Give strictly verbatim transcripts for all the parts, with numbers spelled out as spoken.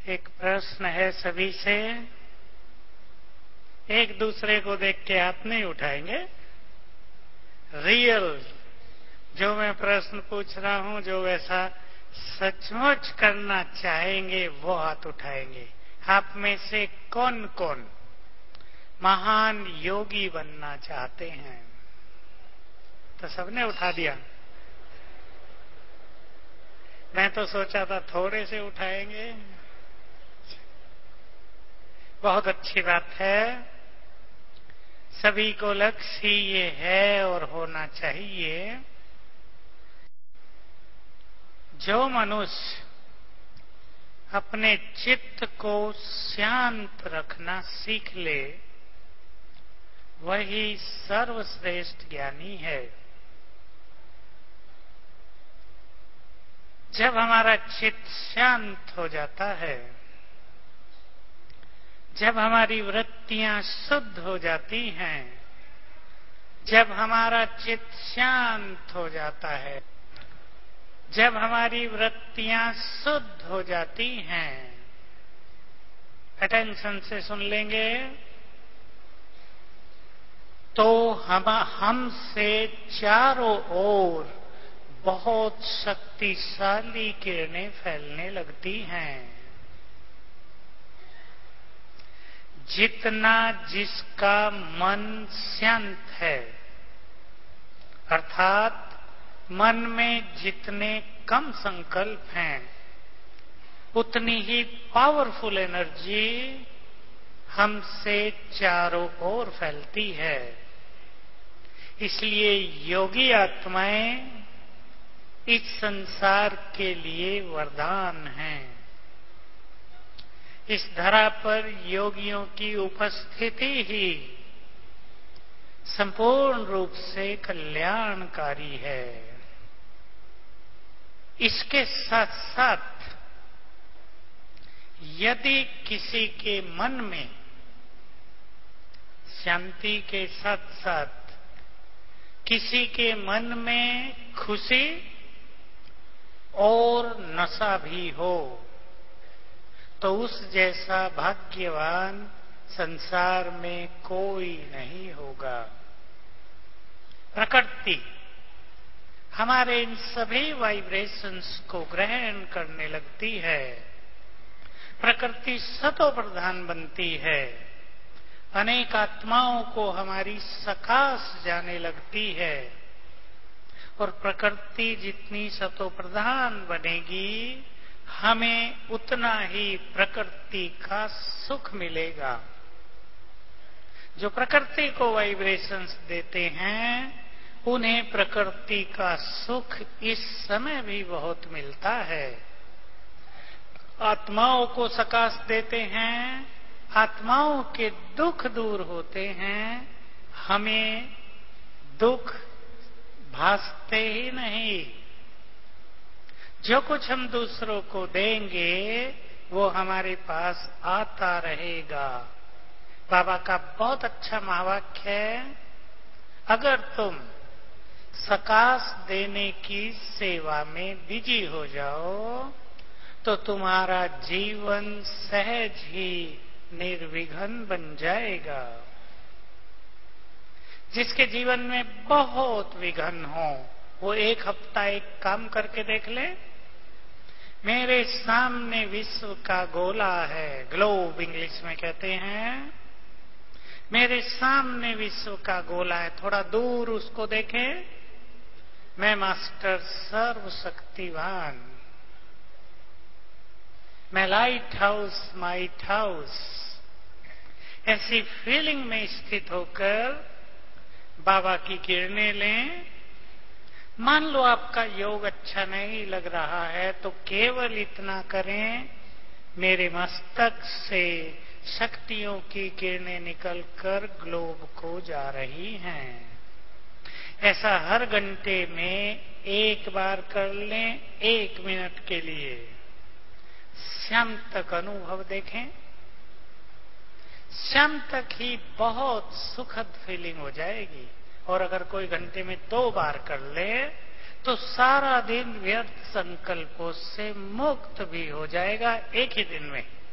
एक प्रश्न है सभी से। एक दूसरे को देख के हाथ नहीं उठाएंगे। रियल जो मैं प्रश्न पूछ रहा हूं, जो वैसा सचमुच करना चाहेंगे वो हाथ उठाएंगे। आप में से कौन कौन महान योगी बनना चाहते हैं? तो सबने उठा दिया। मैं तो सोचा था थोड़े से उठाएंगे। बहुत अच्छी बात है। सभी को लक्ष्य ही ये है और होना चाहिए। जो मनुष्य अपने चित्त को शांत रखना सीख ले, वही सर्वश्रेष्ठ ज्ञानी है। जब हमारा चित्त शांत हो जाता है, जब हमारी वृत्तियां शुद्ध हो जाती हैं, जब हमारा चित्त शांत हो जाता है, जब हमारी वृत्तियां शुद्ध हो जाती हैं, अटेंशन से सुन लेंगे, तो हम हमसे चारों ओर बहुत शक्तिशाली किरणें फैलने लगती हैं। जितना जिसका मन शांत है, अर्थात मन में जितने कम संकल्प हैं, उतनी ही पावरफुल एनर्जी हमसे चारों ओर फैलती है। इसलिए योगी आत्माएं इस संसार के लिए वरदान हैं। इस धरा पर योगियों की उपस्थिति ही संपूर्ण रूप से कल्याणकारी है। इसके साथ साथ यदि किसी के मन में शांति के साथ साथ किसी के मन में खुशी और नशा भी हो, तो उस जैसा भाग्यवान संसार में कोई नहीं होगा। प्रकृति हमारे इन सभी वाइब्रेशंस को ग्रहण करने लगती है। प्रकृति सतो प्रधान बनती है। अनेक आत्माओं को हमारी सकाश जाने लगती है। और प्रकृति जितनी सतो प्रधान बनेगी, हमें उतना ही प्रकृति का सुख मिलेगा। जो प्रकृति को वाइब्रेशंस देते हैं, उन्हें प्रकृति का सुख इस समय भी बहुत मिलता है। आत्माओं को सकाश देते हैं, आत्माओं के दुख दूर होते हैं, हमें दुख भासते ही नहीं। जो कुछ हम दूसरों को देंगे वो हमारे पास आता रहेगा। बाबा का बहुत अच्छा महावाक्य है, अगर तुम सकाश देने की सेवा में बिजी हो जाओ तो तुम्हारा जीवन सहज ही निर्विघ्न बन जाएगा। जिसके जीवन में बहुत विघ्न हो, वो एक हफ्ता एक काम करके देख ले। मेरे सामने विश्व का गोला है, ग्लोब इंग्लिश में कहते हैं। मेरे सामने विश्व का गोला है, थोड़ा दूर उसको देखें। मैं मास्टर सर्वशक्तिवान, मैं लाइट हाउस माइट हाउस, ऐसी फीलिंग में स्थित होकर बाबा की किरणें लें। मान लो आपका योग अच्छा नहीं लग रहा है, तो केवल इतना करें, मेरे मस्तक से शक्तियों की किरणें निकलकर ग्लोब को जा रही हैं। ऐसा हर घंटे में एक बार कर लें, एक मिनट के लिए। शाम तक अनुभव देखें। शाम तक ही बहुत सुखद फीलिंग हो जाएगी। और अगर कोई घंटे में दो बार कर ले तो सारा दिन व्यर्थ संकल्पों से मुक्त भी हो जाएगा एक ही दिन में।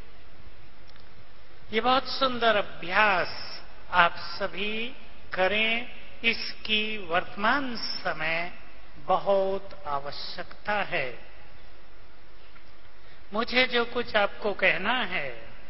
ये बहुत सुंदर अभ्यास आप सभी करें, इसकी वर्तमान समय बहुत आवश्यकता है। मुझे जो कुछ आपको कहना है,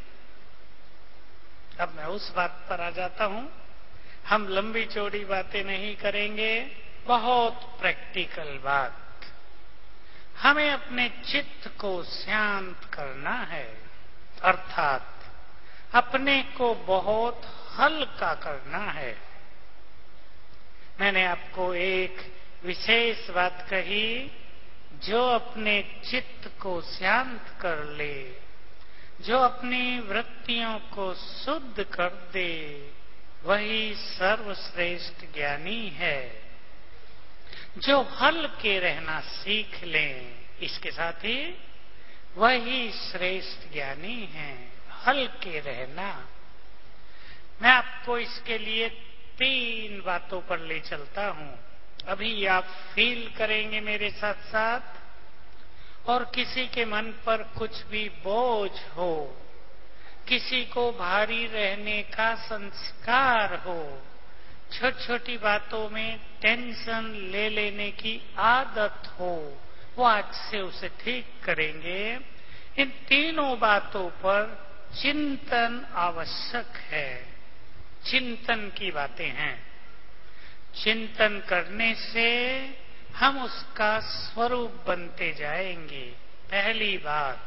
अब मैं उस बात पर आ जाता हूं। हम लंबी चौड़ी बातें नहीं करेंगे, बहुत प्रैक्टिकल बात। हमें अपने चित्त को शांत करना है, अर्थात अपने को बहुत हल्का करना है। मैंने आपको एक विशेष बात कही, जो अपने चित्त को शांत कर ले, जो अपनी वृत्तियों को शुद्ध कर दे, वही सर्वश्रेष्ठ ज्ञानी है। जो हल्के रहना सीख लें, इसके साथ ही वही श्रेष्ठ ज्ञानी है। हल्के रहना। मैं आपको इसके लिए तीन बातों पर ले चलता हूं। अभी आप फील करेंगे मेरे साथ साथ। और किसी के मन पर कुछ भी बोझ हो, किसी को भारी रहने का संस्कार हो, छोटी छोटी बातों में टेंशन ले लेने की आदत हो, वो आज से उसे ठीक करेंगे। इन तीनों बातों पर चिंतन आवश्यक है। चिंतन की बातें हैं। चिंतन करने से हम उसका स्वरूप बनते जाएंगे। पहली बात,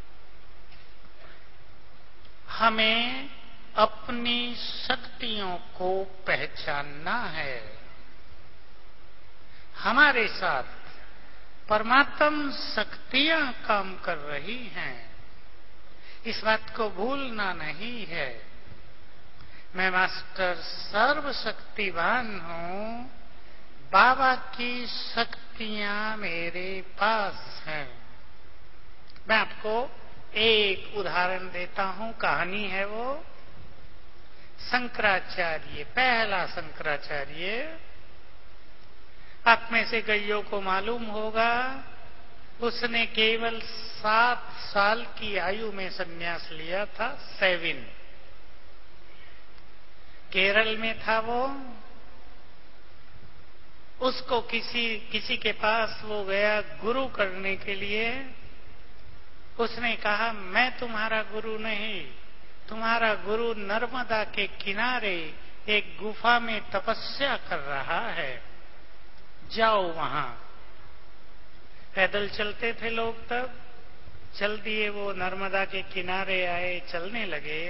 हमें अपनी शक्तियों को पहचानना है। हमारे साथ परमात्म शक्तियां काम कर रही हैं, इस बात को भूलना नहीं है। मैं मास्टर सर्वशक्तिवान हूं, बाबा की शक्तियां मेरे पास हैं। मैं आपको एक उदाहरण देता हूं, कहानी है वो। शंकराचार्य, पहला शंकराचार्य, आप में से कईयों को मालूम होगा, उसने केवल सात साल की आयु में संन्यास लिया था। सेवन, केरल में था वो। उसको किसी किसी के पास वो गया गुरु करने के लिए। उसने कहा, मैं तुम्हारा गुरु नहीं, तुम्हारा गुरु नर्मदा के किनारे एक गुफा में तपस्या कर रहा है, जाओ वहां। पैदल चलते थे लोग तब, चल दिए, वो नर्मदा के किनारे आए, चलने लगे।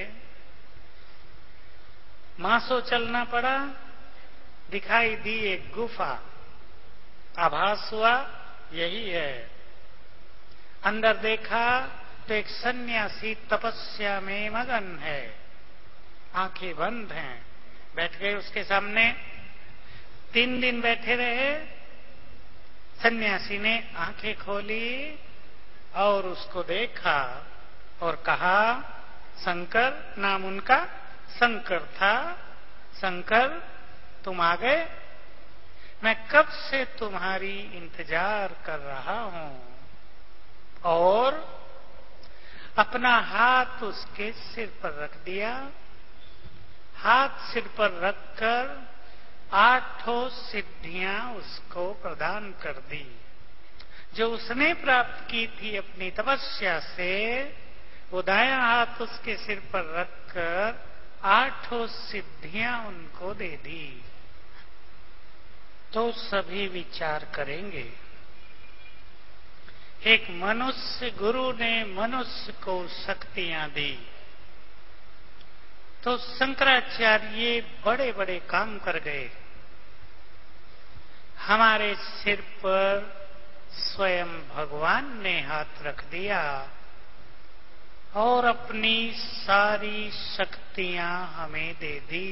मासों चलना पड़ा, दिखाई दी एक गुफा, आभास हुआ यही है। अंदर देखा तो एक सन्यासी तपस्या में मगन है, आंखें बंद हैं। बैठ गए उसके सामने, तीन दिन बैठे रहे। सन्यासी ने आंखें खोली और उसको देखा और कहा, शंकर, नाम उनका शंकर था, शंकर तुम आ गए, मैं कब से तुम्हारी इंतजार कर रहा हूं। और अपना हाथ उसके सिर पर रख दिया। हाथ सिर पर रखकर आठों सिद्धियां उसको प्रदान कर दी, जो उसने प्राप्त की थी अपनी तपस्या से। वो दायां हाथ उसके सिर पर रखकर आठों सिद्धियां उनको दे दी। तो सभी विचार करेंगे, एक मनुष्य गुरु ने मनुष्य को शक्तियां दी, तो शंकराचार्य बड़े बड़े काम कर गए। हमारे सिर पर स्वयं भगवान ने हाथ रख दिया और अपनी सारी शक्तियां हमें दे दी।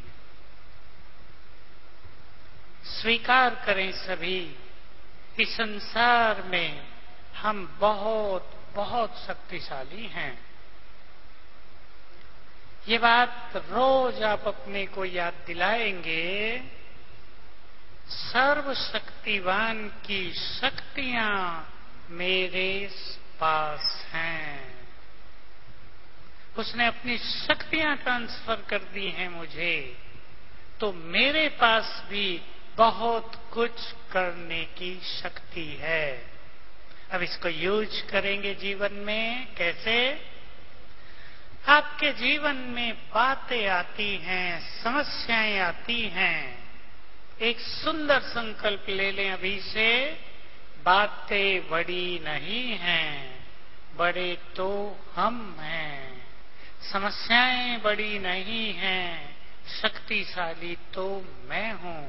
स्वीकार करें सभी, इस संसार में हम बहुत बहुत शक्तिशाली हैं। ये बात रोज आप अपने को याद दिलाएंगे। सर्वशक्तिवान की शक्तियां मेरे पास हैं। उसने अपनी शक्तियां ट्रांसफर कर दी हैं मुझे, तो मेरे पास भी बहुत कुछ करने की शक्ति है। अब इसको यूज करेंगे जीवन में। कैसे? आपके जीवन में बातें आती हैं, समस्याएं आती हैं, एक सुंदर संकल्प ले लें अभी से, बातें बड़ी नहीं हैं, बड़े तो हम हैं। समस्याएं बड़ी नहीं हैं, शक्तिशाली तो मैं हूं।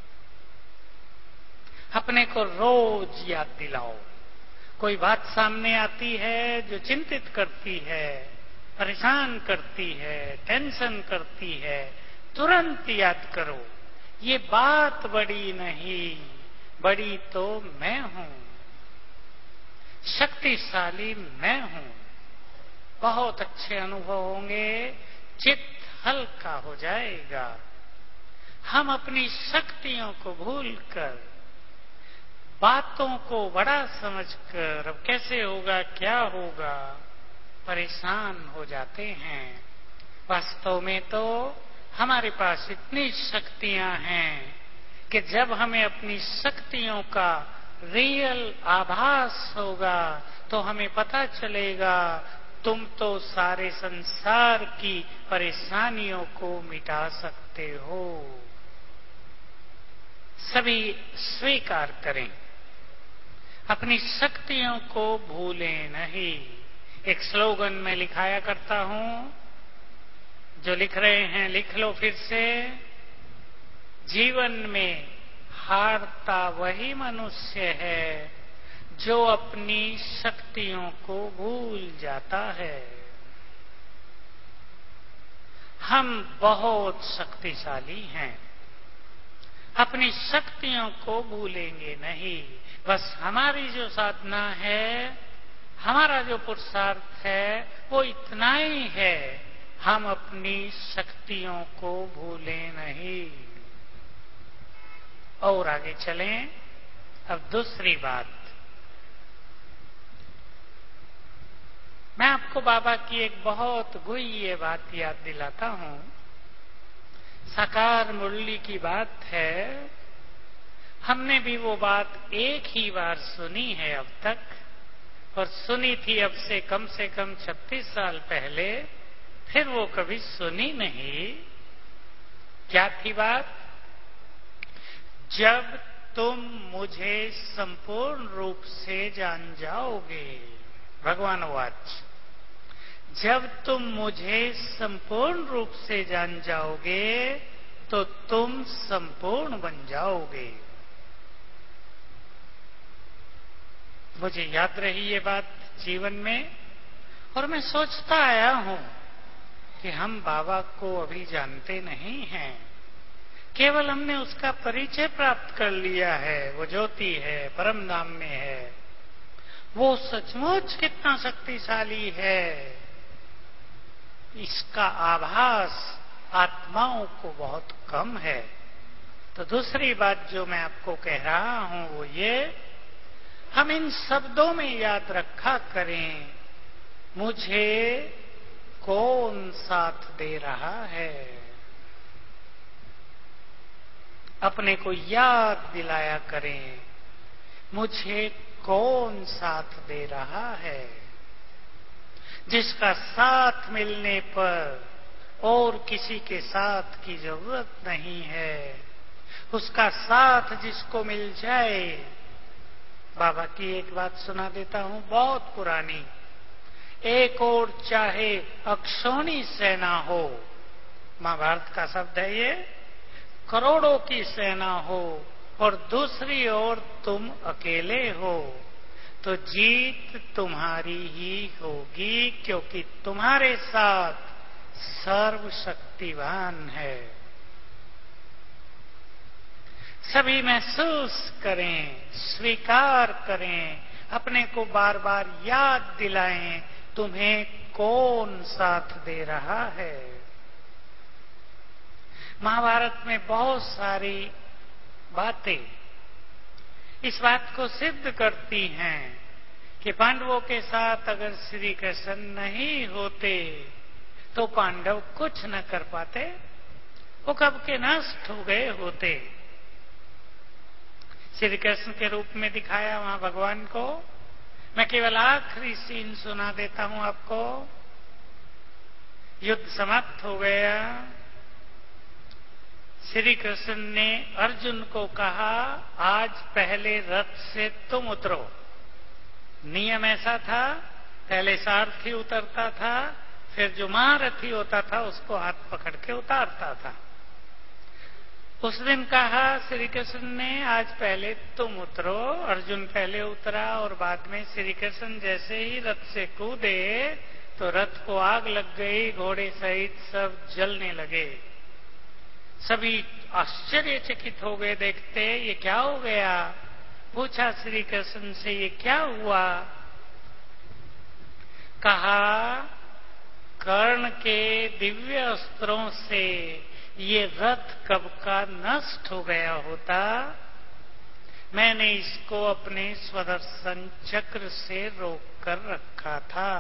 अपने को रोज याद दिलाओ। कोई बात सामने आती है जो चिंतित करती है, परेशान करती है, टेंशन करती है, तुरंत याद करो, ये बात बड़ी नहीं, बड़ी तो मैं हूं, शक्तिशाली मैं हूं। बहुत अच्छे अनुभव होंगे, चित्त हल्का हो जाएगा। हम अपनी शक्तियों को भूलकर, बातों को बड़ा समझकर, अब कैसे होगा, क्या होगा, परेशान हो जाते हैं। वास्तव में तो हमारे पास इतनी शक्तियां हैं कि जब हमें अपनी शक्तियों का रियल आभास होगा तो हमें पता चलेगा तुम तो सारे संसार की परेशानियों को मिटा सकते हो। सभी स्वीकार करें, अपनी शक्तियों को भूलें नहीं। एक स्लोगन मैं लिखाया करता हूं, जो लिख रहे हैं लिख लो फिर से। जीवन में हारता वही मनुष्य है जो अपनी शक्तियों को भूल जाता है। हम बहुत शक्तिशाली हैं, अपनी शक्तियों को भूलेंगे नहीं। बस हमारी जो साधना है, हमारा जो पुरुषार्थ है, वो इतना ही है, हम अपनी शक्तियों को भूलें नहीं। और आगे चलें। अब दूसरी बात, मैं आपको बाबा की एक बहुत गुह्य बात याद दिलाता हूं। साकार मुरली की बात है, हमने भी वो बात एक ही बार सुनी है अब तक, और सुनी थी अब से कम से कम छत्तीस साल पहले, फिर वो कभी सुनी नहीं। क्या थी बात? जब तुम मुझे संपूर्ण रूप से जान जाओगे, भगवान वाच, जब तुम मुझे संपूर्ण रूप से जान जाओगे तो तुम संपूर्ण बन जाओगे। मुझे याद रही ये बात जीवन में, और मैं सोचता आया हूं कि हम बाबा को अभी जानते नहीं हैं, केवल हमने उसका परिचय प्राप्त कर लिया है। वो ज्योति है, परम धाम में है। वो सचमुच कितना शक्तिशाली है, इसका आभास आत्माओं को बहुत कम है। तो दूसरी बात जो मैं आपको कह रहा हूं वो ये, हम इन शब्दों में याद रखा करें, मुझे कौन साथ दे रहा है। अपने को याद दिलाया करें, मुझे कौन साथ दे रहा है, जिसका साथ मिलने पर और किसी के साथ की जरूरत नहीं है, उसका साथ जिसको मिल जाए। बाबा की एक बात सुना देता हूं, बहुत पुरानी। एक और चाहे अक्षौणी सेना हो, महाभारत का शब्द है ये, करोड़ों की सेना हो, और दूसरी ओर तुम अकेले हो, तो जीत तुम्हारी ही होगी, क्योंकि तुम्हारे साथ सर्वशक्तिवान है। सभी महसूस करें, स्वीकार करें, अपने को बार बार याद दिलाएं, तुम्हें कौन साथ दे रहा है। महाभारत में बहुत सारी बातें इस बात को सिद्ध करती हैं कि पांडवों के साथ अगर श्री कृष्ण नहीं होते तो पांडव कुछ न कर पाते, वो कब के नष्ट हो गए होते। श्री कृष्ण के रूप में दिखाया वहां भगवान को। मैं केवल आखिरी सीन सुना देता हूं आपको। युद्ध समाप्त हो गया। श्री कृष्ण ने अर्जुन को कहा, आज पहले रथ से तुम उतरो। नियम ऐसा था, पहले सारथी उतरता था, फिर जो महारथी होता था उसको हाथ पकड़ के उतारता था। उस दिन कहा श्री कृष्ण ने, आज पहले तुम उतरो। अर्जुन पहले उतरा और बाद में श्री कृष्ण जैसे ही रथ से कूदे तो रथ को आग लग गई, घोड़े सहित सब जलने लगे। सभी आश्चर्यचकित हो गए, देखते ये क्या हो गया। पूछा श्री कृष्ण से, ये क्या हुआ। कहा, कर्ण के दिव्य अस्त्रों से ये रथ कब का नष्ट हो गया होता। मैंने इसको अपने स्वदर्शन चक्र से रोक कर रखा था।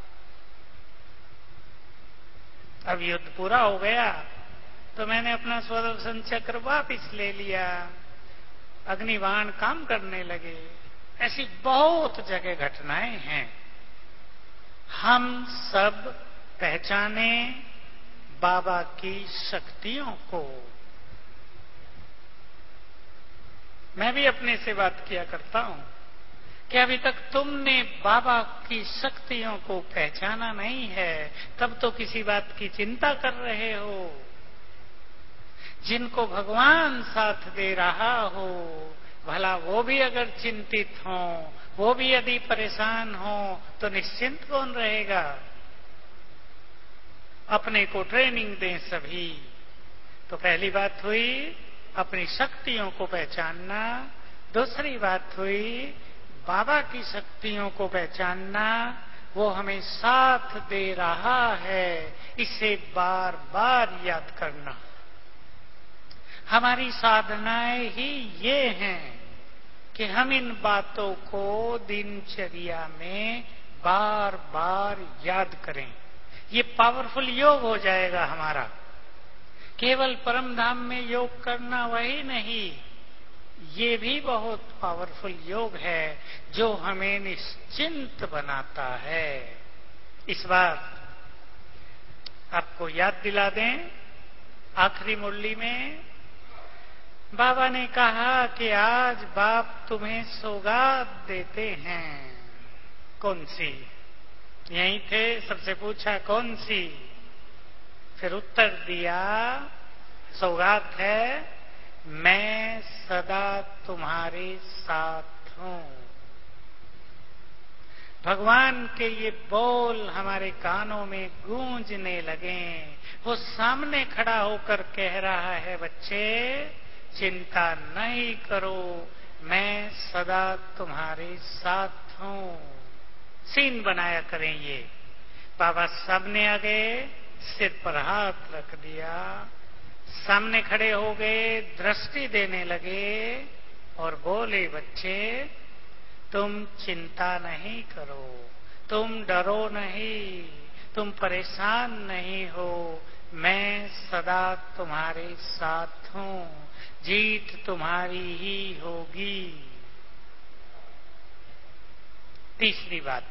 अब युद्ध पूरा हो गया तो मैंने अपना स्वदर्शन चक्र वापिस ले लिया। अग्निबाण काम करने लगे। ऐसी बहुत जगह घटनाएं हैं। हम सब पहचाने बाबा की शक्तियों को। मैं भी अपने से बात किया करता हूं कि अभी तक तुमने बाबा की शक्तियों को पहचाना नहीं है, तब तो किसी बात की चिंता कर रहे हो। जिनको भगवान साथ दे रहा हो, भला वो भी अगर चिंतित हो, वो भी यदि परेशान हो, तो निश्चिंत कौन रहेगा। अपने को ट्रेनिंग दें सभी। तो पहली बात हुई अपनी शक्तियों को पहचानना। दूसरी बात हुई बाबा की शक्तियों को पहचानना। वो हमें साथ दे रहा है, इसे बार बार याद करना। हमारी साधनाएं ही ये हैं कि हम इन बातों को दिनचर्या में बार बार याद करें। ये पावरफुल योग हो जाएगा हमारा। केवल परम धाम में योग करना वही नहीं, ये भी बहुत पावरफुल योग है जो हमें निश्चिंत बनाता है। इस बार आपको याद दिला दें, आखिरी मुरली में बाबा ने कहा कि आज बाप तुम्हें सौगात देते हैं। कौन सी? यहीं थे, सबसे पूछा कौन सी, फिर उत्तर दिया सौगात है, मैं सदा तुम्हारे साथ हूं। भगवान के ये बोल हमारे कानों में गूंजने लगे। वो सामने खड़ा होकर कह रहा है, बच्चे चिंता नहीं करो, मैं सदा तुम्हारे साथ हूं। सीन बनाया करें ये। बाबा सामने आ गए, सिर पर हाथ रख दिया, सामने खड़े हो गए, दृष्टि देने लगे और बोले, बच्चे तुम चिंता नहीं करो, तुम डरो नहीं, तुम परेशान नहीं हो, मैं सदा तुम्हारे साथ हूं, जीत तुम्हारी ही होगी। तीसरी बात,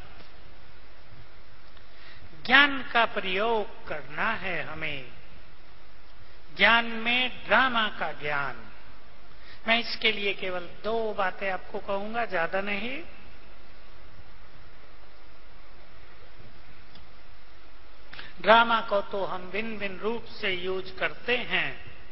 ज्ञान का प्रयोग करना है हमें। ज्ञान में ड्रामा का ज्ञान। मैं इसके लिए केवल दो बातें आपको कहूंगा, ज्यादा नहीं। ड्रामा को तो हम भिन्न भिन्न रूप से यूज करते हैं।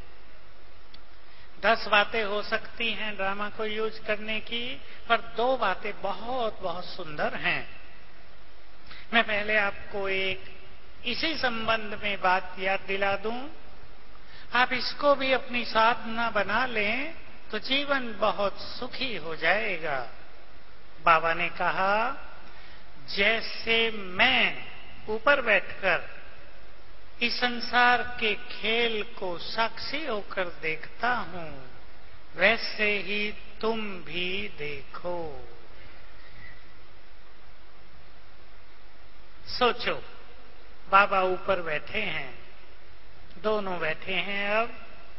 दस बातें हो सकती हैं ड्रामा को यूज करने की, पर दो बातें बहुत बहुत सुंदर हैं। मैं पहले आपको एक इसी संबंध में बात याद दिला दूं। आप इसको भी अपनी साधना बना लें तो जीवन बहुत सुखी हो जाएगा। बाबा ने कहा, जैसे मैं ऊपर बैठकर इस संसार के खेल को साक्षी होकर देखता हूं, वैसे ही तुम भी देखो। सोचो, बाबा ऊपर बैठे हैं, दोनों बैठे हैं। अब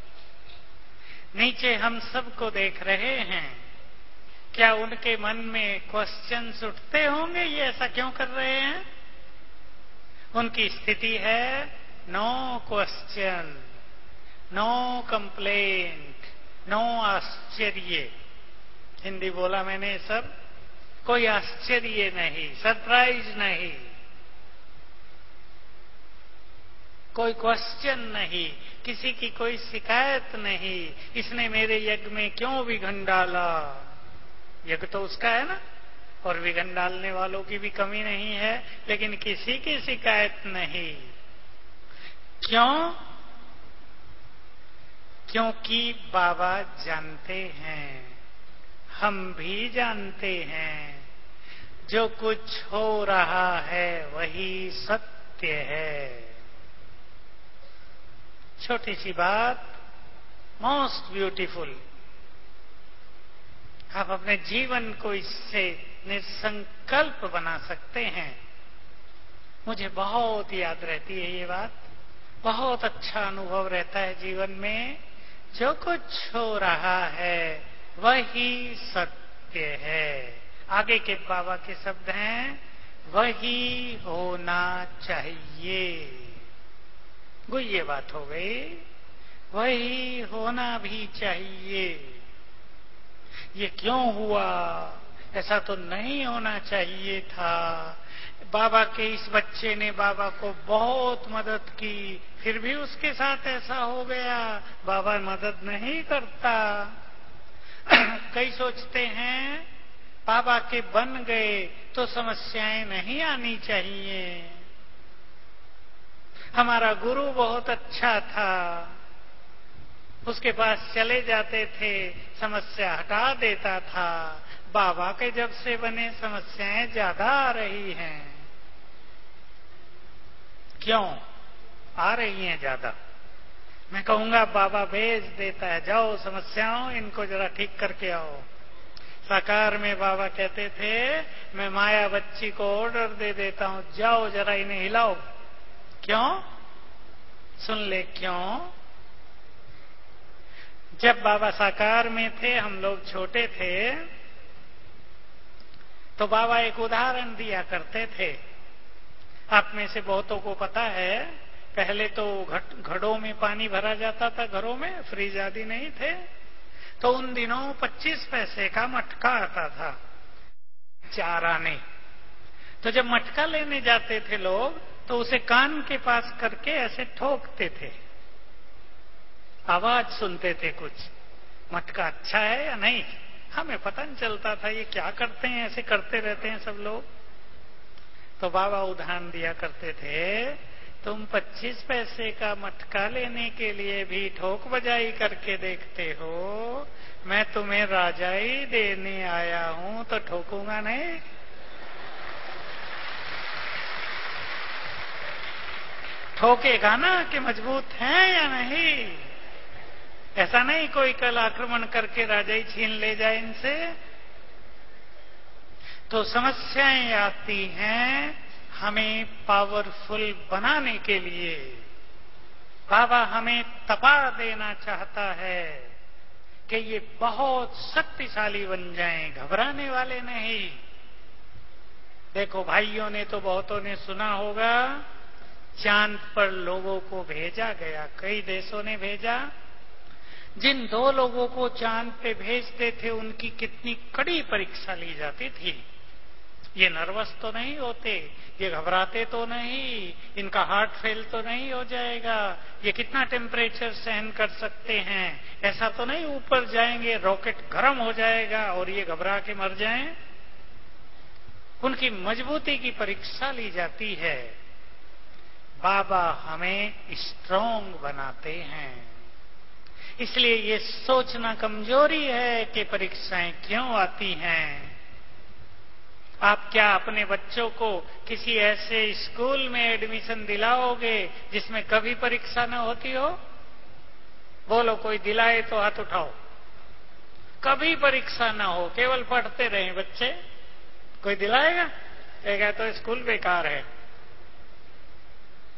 नीचे हम सबको देख रहे हैं। क्या उनके मन में क्वेश्चंस उठते होंगे, ये ऐसा क्यों कर रहे हैं? उनकी स्थिति है no question, no complaint, no आश्चर्य। हिंदी बोला मैंने सब, कोई आश्चर्य नहीं, सरप्राइज नहीं, कोई क्वेश्चन नहीं, किसी की कोई शिकायत नहीं। इसने मेरे यज्ञ में क्यों विघन डाला? यज्ञ तो उसका है ना, और विघन डालने वालों की भी कमी नहीं है, लेकिन किसी की शिकायत नहीं। क्यों? क्योंकि बाबा जानते हैं, हम भी जानते हैं, जो कुछ हो रहा है वही सत्य है। छोटी सी बात, मोस्ट ब्यूटीफुल। आप अपने जीवन को इससे निसंकल्प बना सकते हैं। मुझे बहुत याद रहती है ये बात, बहुत अच्छा अनुभव रहता है जीवन में। जो कुछ हो रहा है वही सत्य है। आगे के बाबा के शब्द हैं, वही होना चाहिए। कोई ये बात हो गई, वही होना भी चाहिए। ये क्यों हुआ? ऐसा तो नहीं होना चाहिए था। बाबा के इस बच्चे ने बाबा को बहुत मदद की, फिर भी उसके साथ ऐसा हो गया। बाबा मदद नहीं करता। कई सोचते हैं बाबा के बन गए तो समस्याएं नहीं आनी चाहिए। हमारा गुरु बहुत अच्छा था, उसके पास चले जाते थे, समस्या हटा देता था। बाबा के जब से बने समस्याएं ज्यादा आ रही हैं। क्यों आ रही हैं ज्यादा? मैं कहूंगा बाबा भेज देता है, जाओ समस्याओं इनको जरा ठीक करके आओ। साकार में बाबा कहते थे, मैं माया बच्ची को ऑर्डर दे देता हूं, जाओ जरा इन्हें हिलाओ। क्यों? सुन ले क्यों? जब बाबा साकार में थे, हम लोग छोटे थे, तो बाबा एक उदाहरण दिया करते थे। आप में से बहुतों को पता है, पहले तो घड़ों में पानी भरा जाता था, घरों में फ्रिज आदि नहीं थे, तो उन दिनों पच्चीस पैसे का मटका आता था चार आने। तो जब मटका लेने जाते थे लोग, तो उसे कान के पास करके ऐसे ठोकते थे, आवाज सुनते थे कुछ, मटका अच्छा है या नहीं। हमें पता नहीं चलता था ये क्या करते हैं, ऐसे करते रहते हैं सब लोग। तो बाबा उदाहरण दिया करते थे, तुम पच्चीस पैसे का मटका लेने के लिए भी ठोक बजाई करके देखते हो, मैं तुम्हें राजाई देने आया हूं तो ठोकूंगा नहीं। ठोकेगा ना कि मजबूत हैं या नहीं। ऐसा नहीं कोई कल आक्रमण करके राजाई छीन ले जाए इनसे। तो समस्याएं आती हैं हमें पावरफुल बनाने के लिए। बाबा हमें तपा देना चाहता है कि ये बहुत शक्तिशाली बन जाएं, घबराने वाले नहीं। देखो भाइयों ने तो बहुतों ने सुना होगा, चांद पर लोगों को भेजा गया, कई देशों ने भेजा। जिन दो लोगों को चांद पे भेजते थे उनकी कितनी कड़ी परीक्षा ली जाती थी। ये नर्वस तो नहीं होते, ये घबराते तो नहीं, इनका हार्ट फेल तो नहीं हो जाएगा, ये कितना टेम्परेचर सहन कर सकते हैं, ऐसा तो नहीं ऊपर जाएंगे रॉकेट गर्म हो जाएगा और ये घबरा के मर जाएं। उनकी मजबूती की परीक्षा ली जाती है। बाबा हमें स्ट्रांग बनाते हैं। इसलिए ये सोचना कमजोरी है कि परीक्षाएं क्यों आती हैं। आप क्या अपने बच्चों को किसी ऐसे स्कूल में एडमिशन दिलाओगे जिसमें कभी परीक्षा न होती हो? बोलो कोई दिलाए तो हाथ उठाओ। कभी परीक्षा ना हो, केवल पढ़ते रहें बच्चे, कोई दिलाएगा? कहेगा तो स्कूल बेकार है।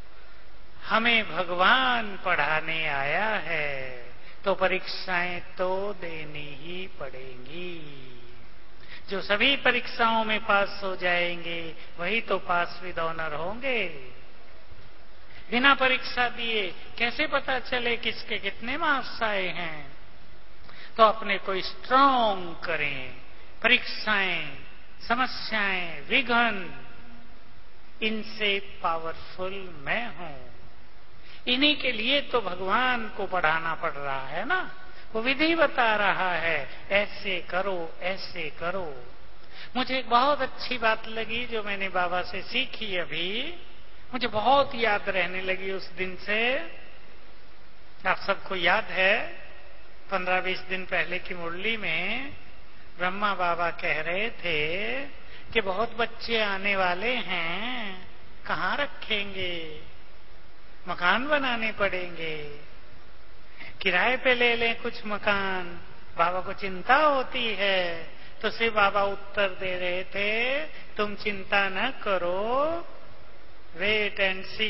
हमें भगवान पढ़ाने आया है तो परीक्षाएं तो देनी ही पड़ेंगी। जो सभी परीक्षाओं में पास हो जाएंगे वही तो पास विद ऑनर होंगे। बिना परीक्षा दिए कैसे पता चले किसके कितने मार्क्स आए हैं? तो अपने को स्ट्रांग करें। परीक्षाएं, समस्याएं, विघ्न, इनसे पावरफुल मैं हूं। इन्हीं के लिए तो भगवान को पढ़ाना पड़ रहा है ना। वो विधि बता रहा है, ऐसे करो, ऐसे करो। मुझे एक बहुत अच्छी बात लगी जो मैंने बाबा से सीखी अभी, मुझे बहुत याद रहने लगी उस दिन से। आप सबको याद है, पंद्रह बीस दिन पहले की मुरली में ब्रह्मा बाबा कह रहे थे कि बहुत बच्चे आने वाले हैं, कहाँ रखेंगे? मकान बनाने पड़ेंगे, किराए पे ले लें कुछ मकान। बाबा को चिंता होती है। तो शिव बाबा उत्तर दे रहे थे, तुम चिंता न करो, वेट एंड सी।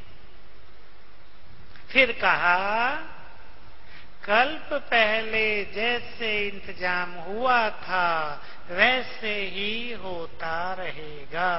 फिर कहा, कल्प पहले जैसे इंतजाम हुआ था वैसे ही होता रहेगा।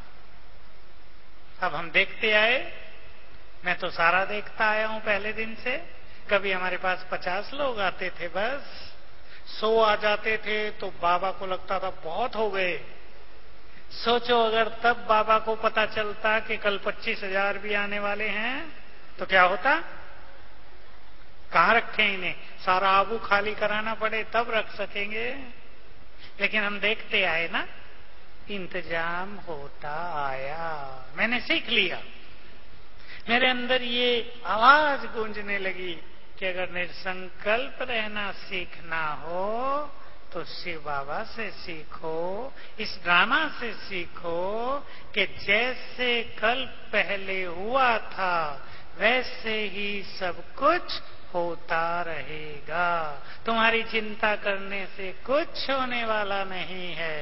अब हम देखते आए, मैं तो सारा देखता आया हूं पहले दिन से। कभी हमारे पास पचास लोग आते थे, बस सौ आ जाते थे तो बाबा को लगता था बहुत हो गए। सोचो अगर तब बाबा को पता चलता कि कल पच्चीस हजार भी आने वाले हैं तो क्या होता? कहां रखें इन्हें? सारा आबू खाली कराना पड़े तब रख सकेंगे। लेकिन हम देखते आए ना, इंतजाम होता आया। मैंने सीख लिया। मेरे अंदर ये आवाज गूंजने लगी कि अगर निसंकल्प रहना सीखना हो तो शिव बाबा से सीखो, इस ड्रामा से सीखो कि जैसे कल पहले हुआ था वैसे ही सब कुछ होता रहेगा। तुम्हारी चिंता करने से कुछ होने वाला नहीं है।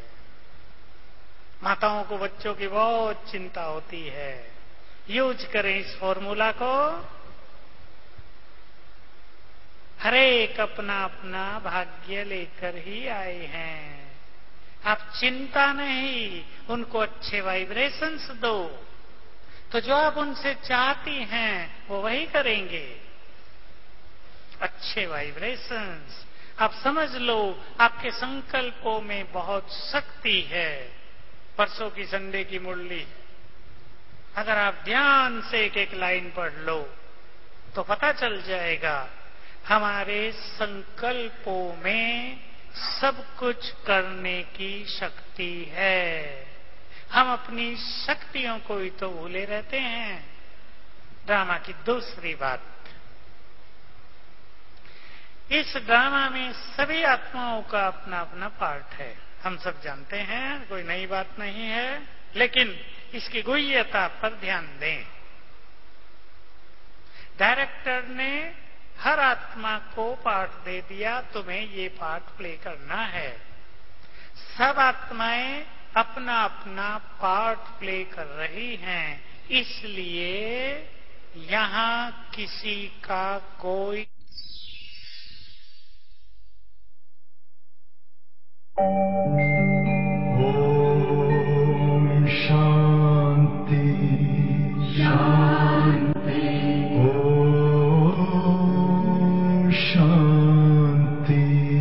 माताओं को बच्चों की बहुत चिंता होती है। यूज करें इस फॉर्मूला को। हरेक अपना अपना भाग्य लेकर ही आए हैं। आप चिंता नहीं, उनको अच्छे वाइब्रेशंस दो, तो जो आप उनसे चाहती हैं वो वही करेंगे। अच्छे वाइब्रेशंस। आप समझ लो, आपके संकल्पों में बहुत शक्ति है। परसों की संडे की मुरली अगर आप ध्यान से एक एक लाइन पढ़ लो तो पता चल जाएगा, हमारे संकल्पों में सब कुछ करने की शक्ति है। हम अपनी शक्तियों को ही तो भूले रहते हैं। ड्रामा की दूसरी बात, इस ड्रामा में सभी आत्माओं का अपना अपना पार्ट है। हम सब जानते हैं, कोई नई बात नहीं है, लेकिन इसकी गुह्यता पर ध्यान दें। डायरेक्टर ने हर आत्मा को पार्ट दे दिया, तुम्हें ये पार्ट प्ले करना है। सब आत्माएं अपना अपना पार्ट प्ले कर रही हैं, इसलिए यहां किसी का कोई ओम शांति शांति। ओम शांति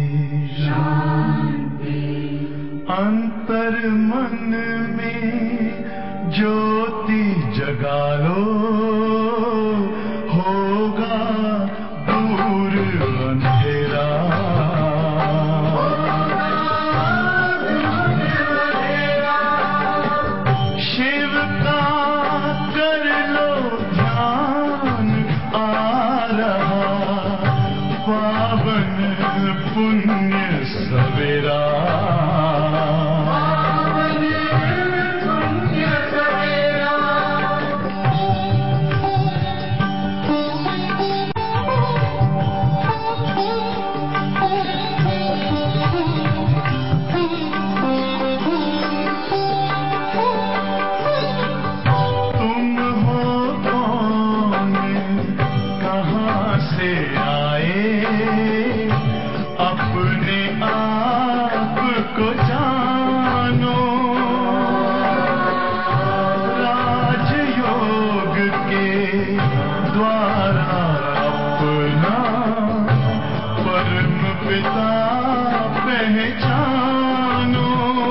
शांति। अंतर मन में ज्योति जगा लो, होगा दूर अंधेरा। पुण्य सवेरा पुण्य सवेरा। पिता पहचानो,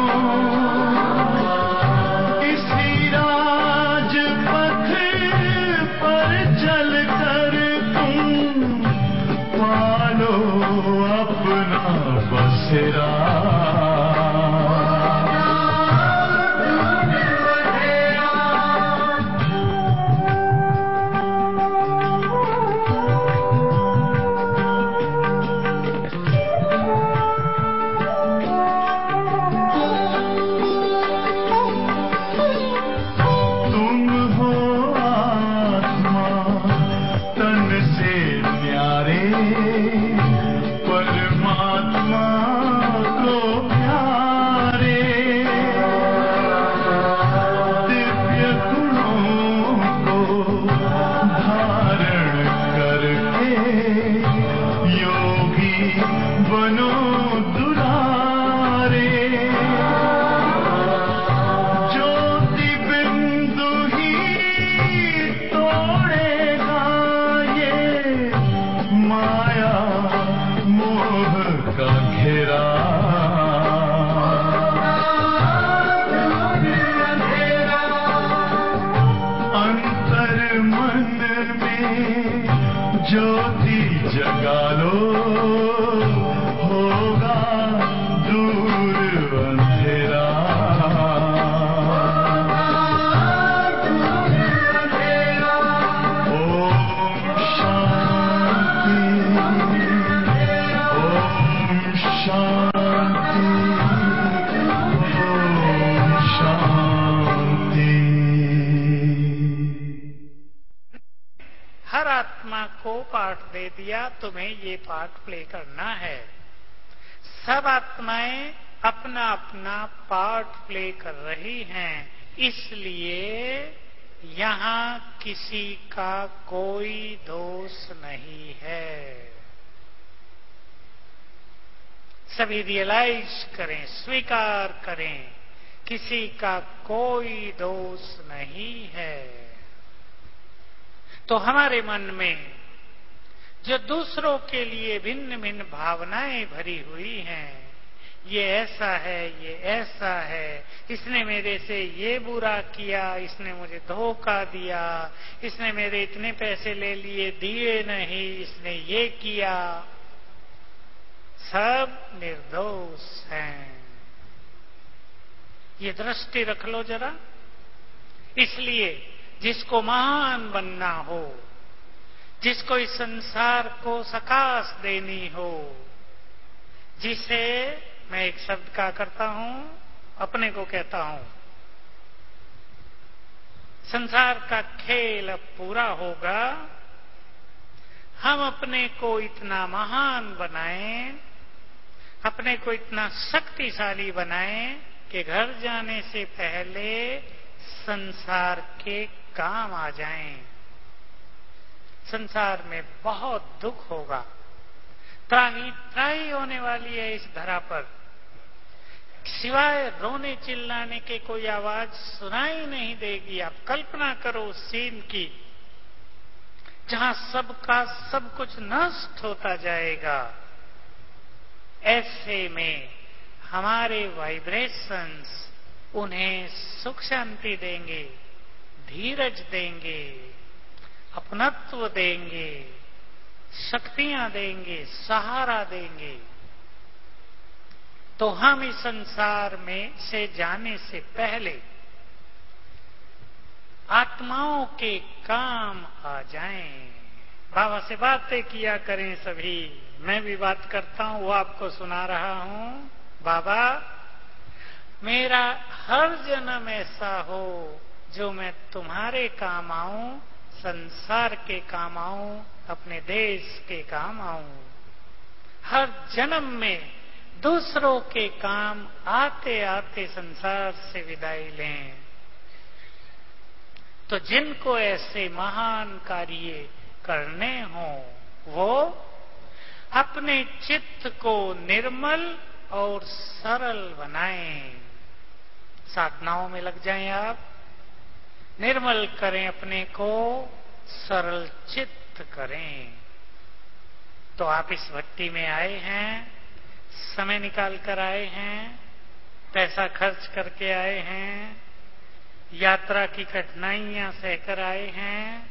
इसी राजपथ पर चलकर तुम पालो अपना बसेरा। ज्योति जगा लो, होगा दूर अंधेरा। ओम शांति, ओम शांति, ओम शांति। हर आत्मा को पाठ दे दिया, तुम्हें ये पाठ प्ले करना है। सब आत्माएं अपना अपना पाठ प्ले कर रही हैं, इसलिए यहां किसी का कोई दोष नहीं है। सभी रियलाइज करें, स्वीकार करें, किसी का कोई दोष नहीं है। तो हमारे मन में जो दूसरों के लिए भिन्न भिन्न भावनाएं भरी हुई हैं, ये ऐसा है, ये ऐसा है, इसने मेरे से ये बुरा किया, इसने मुझे धोखा दिया, इसने मेरे इतने पैसे ले लिए, दिए नहीं, इसने ये किया, सब निर्दोष हैं। ये दृष्टि रख लो जरा। इसलिए जिसको महान बनना हो, जिसको इस संसार को सकाश देनी हो, जिसे मैं एक शब्द का करता हूं, अपने को कहता हूं, संसार का खेल अब पूरा होगा। हम अपने को इतना महान बनाएं, अपने को इतना शक्तिशाली बनाएं कि घर जाने से पहले संसार के काम आ जाएं। संसार में बहुत दुख होगा, त्राही त्राही होने वाली है इस धरा पर। सिवाय रोने चिल्लाने के कोई आवाज सुनाई नहीं देगी। आप कल्पना करो उस सीन की, जहां सबका सब कुछ नष्ट होता जाएगा। ऐसे में हमारे वाइब्रेशंस उन्हें सुख शांति देंगे, धीरज देंगे, अपनत्व देंगे, शक्तियां देंगे, सहारा देंगे। तो हम इस संसार में से जाने से पहले आत्माओं के काम आ जाएं। बाबा से बातें किया करें सभी। मैं भी बात करता हूं, वो आपको सुना रहा हूं। बाबा, मेरा हर जन्म ऐसा हो जो मैं तुम्हारे काम आऊं, संसार के काम आऊं, अपने देश के काम आऊं। हर जन्म में दूसरों के काम आते आते संसार से विदाई लें। तो जिनको ऐसे महान कार्य करने हों, वो अपने चित्त को निर्मल और सरल बनाएं। साधनाओं में लग जाएं आप, निर्मल करें अपने को, सरल चित्त करें। तो आप इस भक्ति में आए हैं, समय निकाल कर आए हैं, पैसा खर्च करके आए हैं, यात्रा की कठिनाइयां सहकर आए हैं,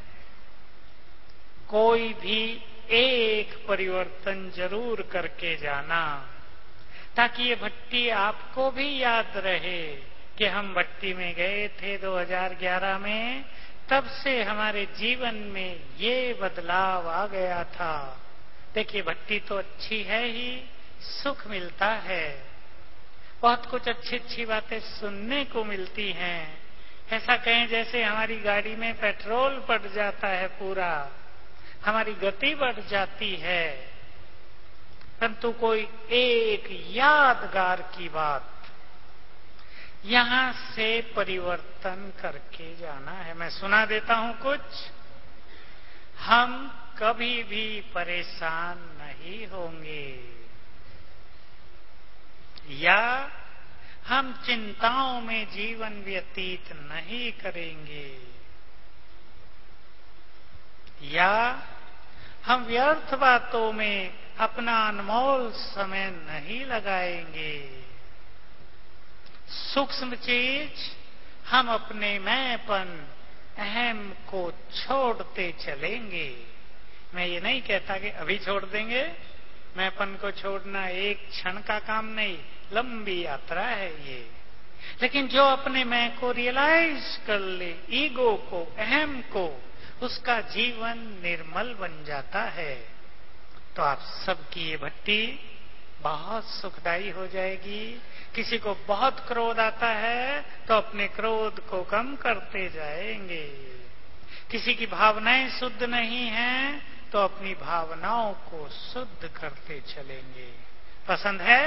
कोई भी एक परिवर्तन जरूर करके जाना, ताकि ये भट्टी आपको भी याद रहे कि हम भट्टी में गए थे दो हज़ार ग्यारह में, तब से हमारे जीवन में ये बदलाव आ गया था। देखिए, भट्टी तो अच्छी है ही, सुख मिलता है, बहुत कुछ अच्छी अच्छी बातें सुनने को मिलती हैं। ऐसा कहें जैसे हमारी गाड़ी में पेट्रोल बढ़ जाता है, पूरा हमारी गति बढ़ जाती है। परंतु कोई एक यादगार की बात यहां से परिवर्तन करके जाना है। मैं सुना देता हूं कुछ। हम कभी भी परेशान नहीं होंगे, या हम चिंताओं में जीवन व्यतीत नहीं करेंगे, या हम व्यर्थ बातों में अपना अनमोल समय नहीं लगाएंगे। सूक्ष्म चीज हम अपने मैंपन, अहम को छोड़ते चलेंगे। मैं ये नहीं कहता कि अभी छोड़ देंगे, मैंपन को छोड़ना एक क्षण का काम नहीं, लंबी यात्रा है ये। लेकिन जो अपने मैं को रियलाइज कर ले, ईगो को, अहम को, उसका जीवन निर्मल बन जाता है। तो आप सबकी ये भट्टी बहुत सुखदायी हो जाएगी। किसी को बहुत क्रोध आता है तो अपने क्रोध को कम करते जाएंगे। किसी की भावनाएं शुद्ध नहीं हैं तो अपनी भावनाओं को शुद्ध करते चलेंगे। पसंद है?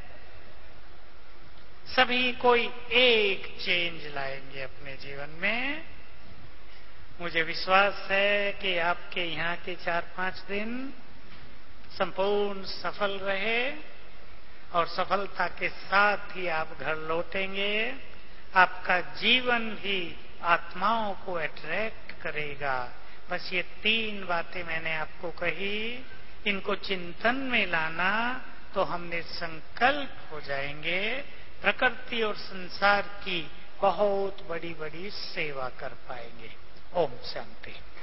सभी कोई एक चेंज लाएंगे अपने जीवन में। मुझे विश्वास है कि आपके यहाँ के चार पांच दिन संपूर्ण सफल रहे और सफलता के साथ ही आप घर लौटेंगे। आपका जीवन भी आत्माओं को अट्रैक्ट करेगा। बस ये तीन बातें मैंने आपको कही, इनको चिंतन में लाना तो हम निसंकल्प हो जाएंगे, प्रकृति और संसार की बहुत बड़ी बड़ी सेवा कर पाएंगे। ओम शांति।